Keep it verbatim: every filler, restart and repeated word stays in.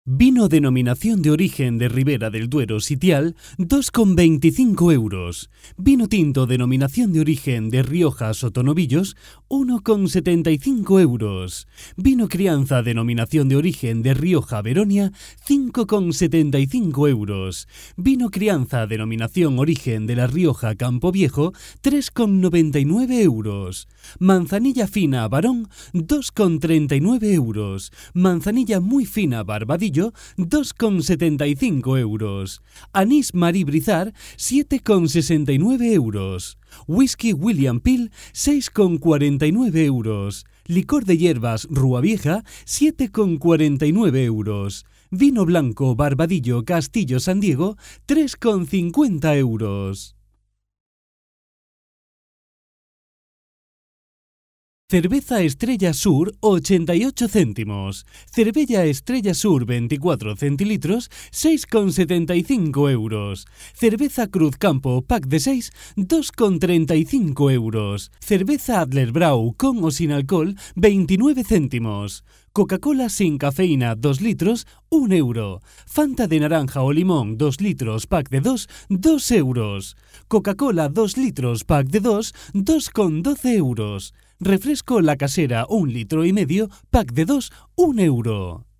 Vino denominación de origen de Ribera del Duero Sitial, dos con veinticinco euros. Vino tinto denominación de origen de Rioja Sotonovillos, uno con setenta y cinco euros. Vino crianza denominación de origen de Rioja Veronia, cinco con setenta y cinco euros. Vino crianza denominación origen de La Rioja Campo Viejo, tres con noventa y nueve euros. Manzanilla fina Barón, dos con treinta y nueve euros. Manzanilla muy fina Barbadillo, dos con setenta y cinco euros. Anís Marie Brizard, siete con sesenta y nueve euros. Whisky William Peel, seis con cuarenta y nueve euros. Licor de hierbas Rúa Vieja, siete con cuarenta y nueve euros. Vino blanco Barbadillo Castillo San Diego, tres con cincuenta euros. Cerveza Estrella Sur, ochenta y ocho céntimos. Cervella Estrella Sur, veinticuatro centilitros, seis con setenta y cinco euros. Cerveza Cruz Campo, pack de seis, dos con treinta y cinco euros. Cerveza Adler Brau, con o sin alcohol, veintinueve céntimos. Coca-Cola sin cafeína, dos litros, un euro. Fanta de naranja o limón, dos litros, pack de dos, dos euros. Coca-Cola, dos litros, pack de dos, dos con doce euros. Refresco La Casera, un litro y medio, pack de dos, un euro.